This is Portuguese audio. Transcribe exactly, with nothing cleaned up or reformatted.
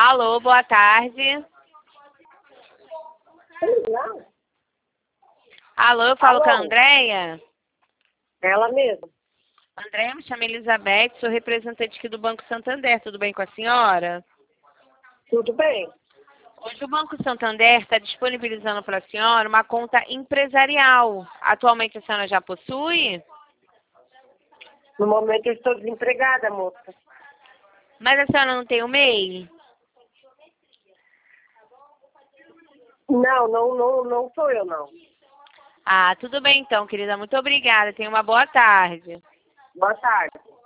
Alô, boa tarde. Alô, eu falo Alô? com a Andréia. Ela mesma. Andréia, me chamo Elizabeth, sou representante aqui do Banco Santander. Tudo bem com a senhora? Tudo bem? Hoje o Banco Santander está disponibilizando para a senhora uma conta empresarial. Atualmente a senhora já possui? No momento eu estou desempregada, moça. Mas a senhora não tem o M E I? Não, não, não, não sou eu, não. Ah, tudo bem então, querida. Muito obrigada. Tenha uma boa tarde. Boa tarde.